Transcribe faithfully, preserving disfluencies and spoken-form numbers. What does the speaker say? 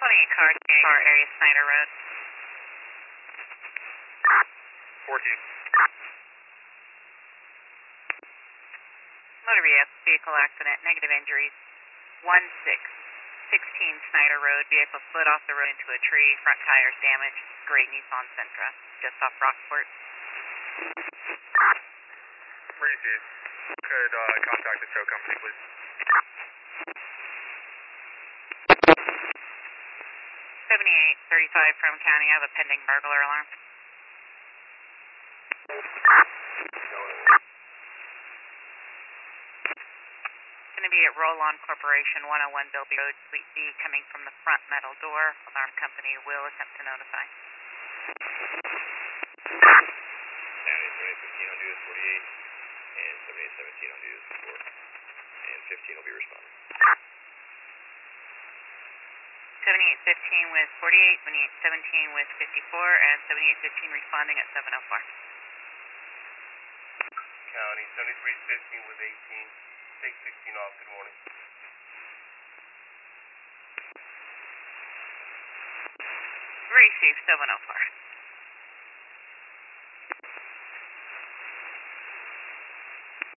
twenty-eight car, car area, Snyder Road. fourteen. Motor vehicle, vehicle accident, negative injuries. one six, sixteen Snyder Road, vehicle slid off the road into a tree, front tires damaged, gray Nissan Sentra, just off Rockport. Breezy, could uh, contact the tow company, please? seventy-eight thirty-five from County, I have a pending burglar alarm. Going to be at Roll-On Corporation, one oh one Bilby Road, Suite B, coming from the front metal door. Alarm company will attempt to notify. County, seventy-eight fifteen on duty forty-eight, and seventy-eight seventeen on duty four, and fifteen will be responding. seventy-eight fifteen with forty-eight, seventy-eight seventeen with fifty-four, and seventy-eight fifteen responding at seven oh four. County, seventy-three fifteen with eighteen, take sixteen off, good morning. Receive seven oh four.